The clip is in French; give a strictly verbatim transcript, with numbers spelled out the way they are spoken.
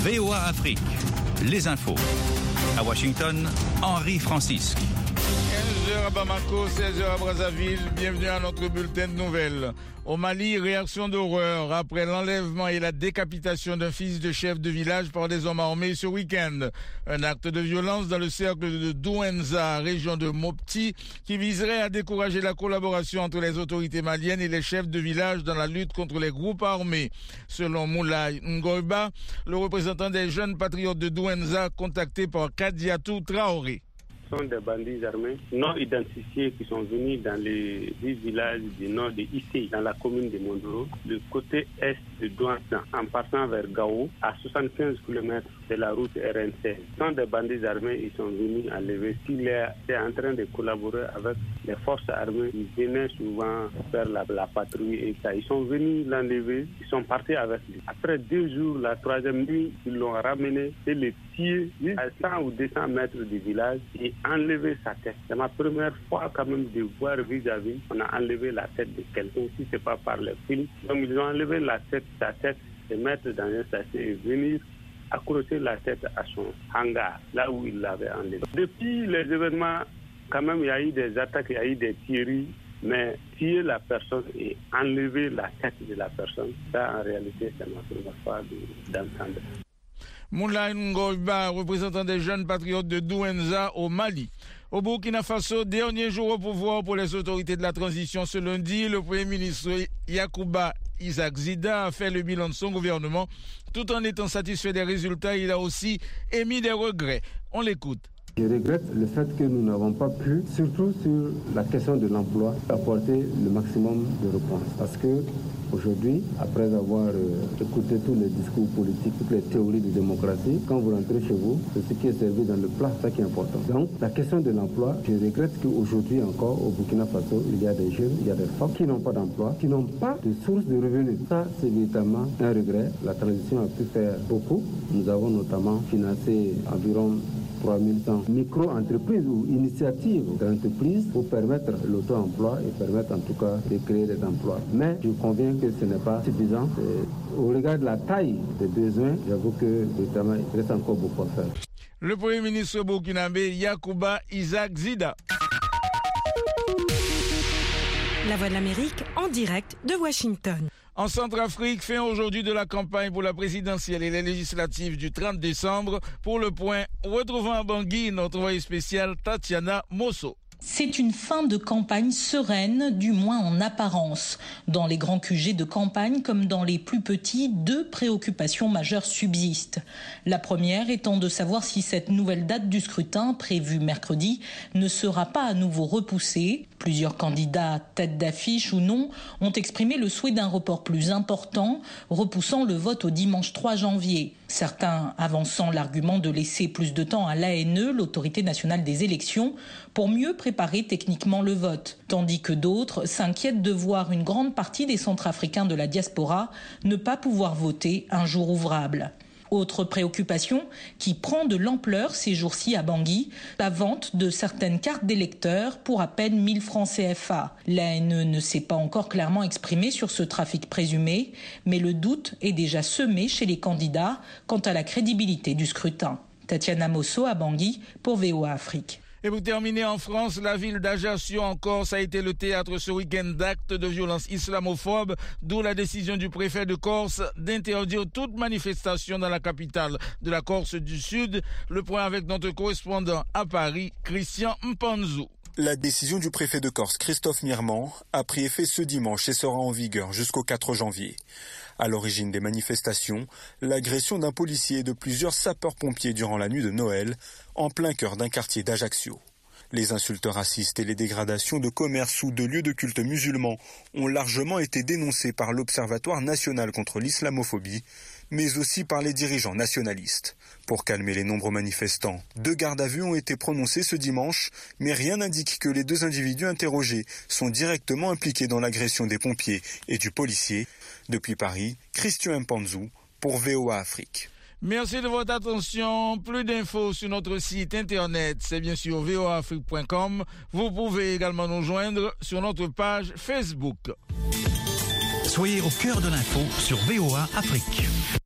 V O A Afrique, les infos. À Washington, Henri Francisque. quinze heures à Bamako, seize heures à Brazzaville. Bienvenue à notre bulletin de nouvelles. Au Mali, réaction d'horreur après l'enlèvement et la décapitation d'un fils de chef de village par des hommes armés ce week-end. Un acte de violence dans le cercle de Douenza, région de Mopti, qui viserait à décourager la collaboration entre les autorités maliennes et les chefs de village dans la lutte contre les groupes armés. Selon Moulay Ngoiba, le représentant des jeunes patriotes de Douenza, contacté par Kadiatou Traoré. Ce sont des bandits armés non identifiés qui sont venus dans les dix villages du nord de Issé, dans la commune de Mondoro, le côté est de Douenza, en partant vers Gao, à soixante-quinze kilomètres de la route R N seize. Ce sont des bandits armés, ils sont venus enlever. S'il est en train de collaborer avec les forces armées, ils venaient souvent faire la, la patrouille et ça. Ils sont venus l'enlever, ils sont partis avec lui. Après deux jours, la troisième nuit, ils l'ont ramené et les pieds à cent ou deux cents mètres du village et enlever sa tête. C'est ma première fois quand même de voir vis-à-vis, on a enlevé la tête de quelqu'un, si ce n'est pas par le film. Donc ils ont enlevé la tête, sa tête, se mettre dans un sachet et venir accrocher la tête à son hangar, là où il l'avait enlevé. Depuis les événements, quand même, il y a eu des attaques, il y a eu des tueries, mais tuer la personne et enlever la tête de la personne, ça en réalité, c'est ma première fois d'entendre. Moulay Ngoiba, représentant des jeunes patriotes de Douenza au Mali. Au Burkina Faso, dernier jour au pouvoir pour les autorités de la transition ce lundi, le Premier ministre Yacouba Izak-Zida a fait le bilan de son gouvernement. Tout en étant satisfait des résultats, il a aussi émis des regrets. On l'écoute. Je regrette le fait que nous n'avons pas pu, surtout sur la question de l'emploi, apporter le maximum de réponses. Parce que aujourd'hui, après avoir euh, écouté tous les discours politiques, toutes les théories de démocratie, quand vous rentrez chez vous, c'est ce qui est servi dans le plat, ça qui est important. Donc, la question de l'emploi, je regrette qu'aujourd'hui encore, au Burkina Faso, il y a des jeunes, il y a des femmes qui n'ont pas d'emploi, qui n'ont pas de source de revenus. Ça, c'est véritablement un regret. La transition a pu faire beaucoup. Nous avons notamment financé environ trois mille cent micro-entreprises ou initiatives d'entreprises pour permettre l'auto-emploi et permettre en tout cas de créer des emplois. Mais je conviens que ce n'est pas suffisant. Et au regard de la taille des besoins, j'avoue que notamment, il reste encore beaucoup à faire. Le Premier ministre burkinabé Yacouba Izak-Zida. La Voix de l'Amérique en direct de Washington. En Centrafrique, fin aujourd'hui de la campagne pour la présidentielle et les législatives du trente décembre. Pour le point, retrouvons à Bangui notre envoyée spéciale Tatiana Mosso. C'est une fin de campagne sereine, du moins en apparence. Dans les grands Q G de campagne comme dans les plus petits, deux préoccupations majeures subsistent. La première étant de savoir si cette nouvelle date du scrutin, prévue mercredi, ne sera pas à nouveau repoussée. Plusieurs candidats, tête d'affiche ou non, ont exprimé le souhait d'un report plus important, repoussant le vote au dimanche trois janvier. Certains avançant l'argument de laisser plus de temps à l'A N E, l'autorité nationale des élections, pour mieux préparer techniquement le vote, tandis que d'autres s'inquiètent de voir une grande partie des Centrafricains de la diaspora ne pas pouvoir voter un jour ouvrable. Autre préoccupation qui prend de l'ampleur ces jours-ci à Bangui, la vente de certaines cartes d'électeurs pour à peine mille francs C F A. L'A N E ne s'est pas encore clairement exprimé sur ce trafic présumé, mais le doute est déjà semé chez les candidats quant à la crédibilité du scrutin. Tatiana Mosso à Bangui pour V O A Afrique. Et pour terminer, en France, la ville d'Ajaccio en Corse a été le théâtre ce week-end d'actes de violence islamophobe, d'où la décision du préfet de Corse d'interdire toute manifestation dans la capitale de la Corse du Sud. Le point avec notre correspondant à Paris, Christian Mpanzou. La décision du préfet de Corse, Christophe Mirmand, a pris effet ce dimanche et sera en vigueur jusqu'au quatre janvier. À l'origine des manifestations, l'agression d'un policier et de plusieurs sapeurs-pompiers durant la nuit de Noël, en plein cœur d'un quartier d'Ajaccio. Les insultes racistes et les dégradations de commerces ou de lieux de culte musulmans ont largement été dénoncés par l'Observatoire national contre l'islamophobie, mais aussi par les dirigeants nationalistes. Pour calmer les nombreux manifestants, deux gardes à vue ont été prononcés ce dimanche, mais rien n'indique que les deux individus interrogés sont directement impliqués dans l'agression des pompiers et du policier. Depuis Paris, Christian Mpanzou pour V O A Afrique. Merci de votre attention. Plus d'infos sur notre site internet, c'est bien sûr v o a afrique point com. Vous pouvez également nous joindre sur notre page Facebook. Soyez au cœur de l'info sur V O A Afrique.